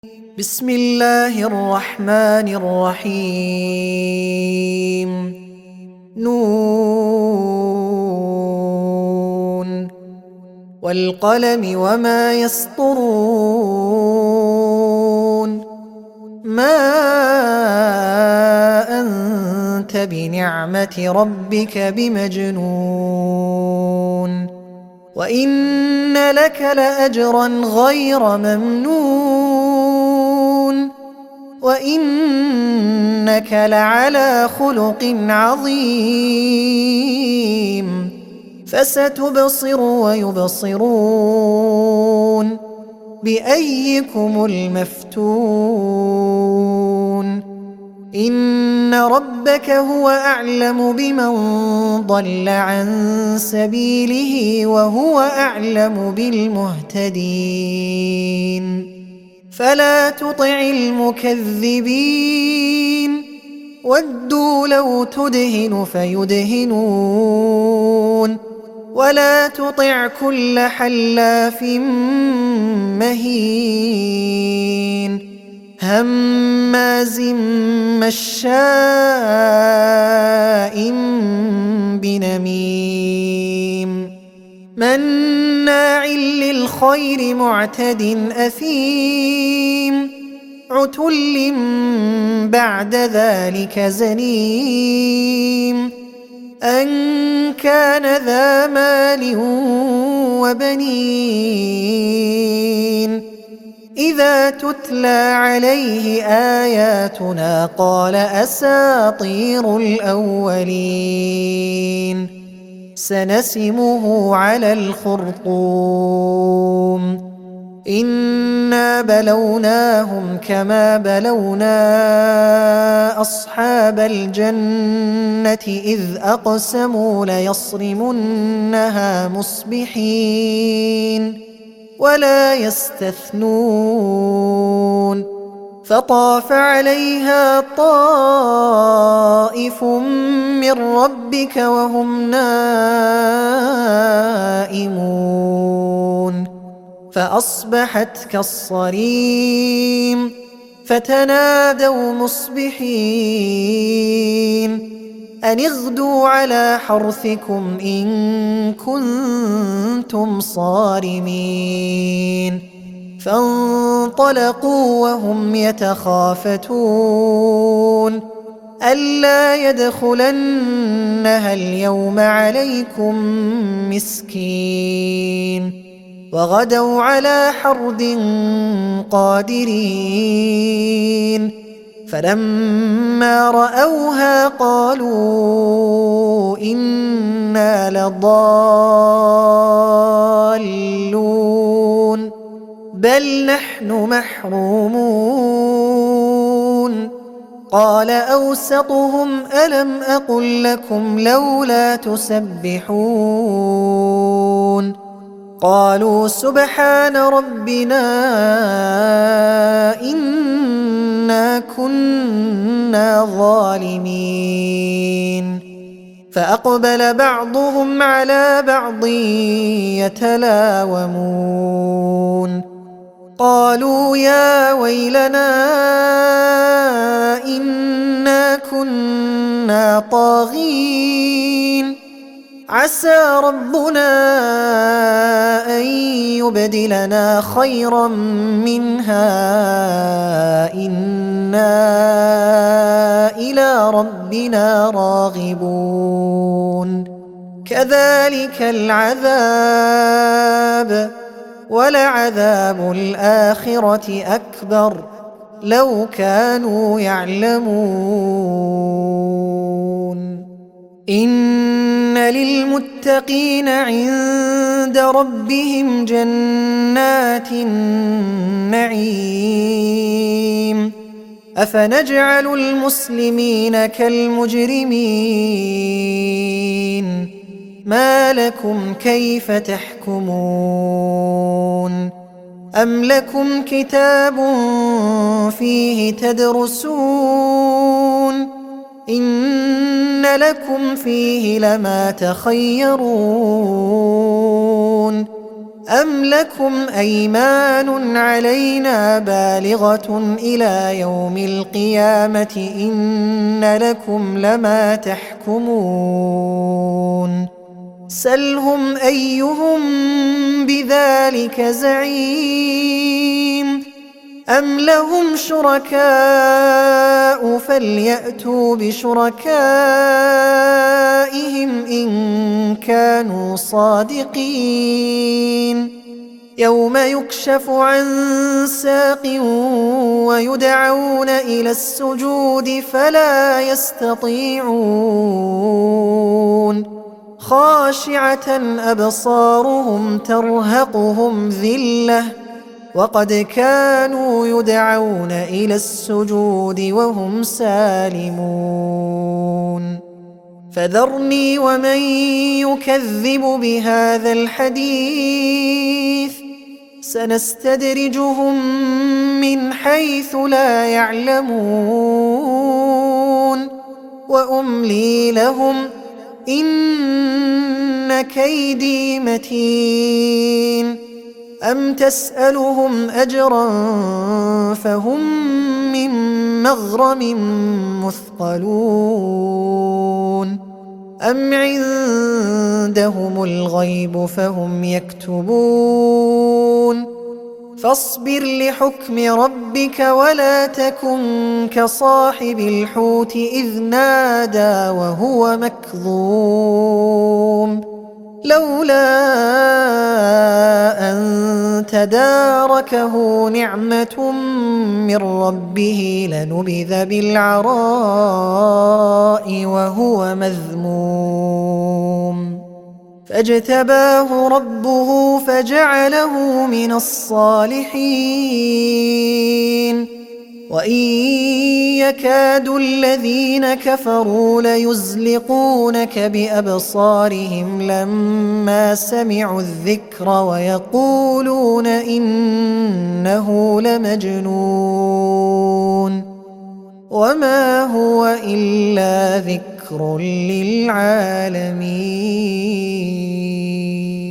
بسم الله الرحمن الرحيم نون والقلم وما يسطرون ما أنت بنعمة ربك بمجنون وإن لك لأجرا غير ممنون وإنك لعلى خلق عظيم فستبصر ويبصرون بأيكم المفتون إن ربك هو أعلم بمن ضل عن سبيله وهو أعلم بالمهتدين فلا تطع المكذبين ودوا لو تدهن فيدهنون ولا تطع كل حلاف مهين هماز مشاء بنميم مناع للخير معتد أثيم عتل بعد ذلك زنيم أن كان ذا مال وبنين إذا تتلى عليه آياتنا قال أساطير الأولين سنسمه على الخرطوم إنا بلوناهم كما بلونا أصحاب الجنة إذ أقسموا ليصرمنها مصبحين ولا يستثنون فطاف عليها طائف من ربك وهم نائمون فأصبحت كالصريم فتنادوا مصبحين أن اغدوا على حرثكم إن كنتم صارمين فانطلقوا وهم يتخافتون ألا يدخلنها اليوم عليكم مسكين وغدوا على حرد قادرين فلما رأوها قالوا إنا لضالون بل نحن محرومون قال أوسطهم ألم أقل لكم لولا تسبحون قالوا سبحان ربنا إنا كنا ظالمين فأقبل بعضهم على بعض يتلاومون قالوا يا ويلنا إنا كنا طاغين عسى ربنا أن يبدلنا خيرا منها إنا إلى ربنا راغبون كذلك العذاب ولعذاب الآخرة أكبر لو كانوا يعلمون إن للمتقين عند ربهم جنات النعيم أفنجعل المسلمين كالمجرمين ما لكم كيف تحكمون أم لكم كتاب فيه تدرسون إن لكم فيه لما تخيرون أم لكم أيمان علينا بالغة إلى يوم القيامة إن لكم لما تحكمون سلهم أيهم بذلك زعيم أم لهم شركاء فليأتوا بشركائهم إن كانوا صادقين يوم يكشف عن ساق ويدعون إلى السجود فلا يستطيعون خاشعة أبصارهم ترهقهم ذلة وقد كانوا يدعون إلى السجود وهم سالمون فذرني ومن يكذب بهذا الحديث سنستدرجهم من حيث لا يعلمون وأملي لهم إن كيدي متين أم تسألهم أجرا فهم من مغرم مثقلون أم عندهم الغيب فهم يكتبون فاصبر لحكم ربك ولا تكن كصاحب الحوت إذ نادى وهو مكظوم لولا أن تداركه نعمة من ربه لنبذ بالعراء وهو مذموم فاجتباه ربه فجعله من الصالحين وإن يكاد الذين كفروا ليزلقونك بأبصارهم لما سمعوا الذكر ويقولون إنه لمجنون وما هو إلا ذكر للعالمين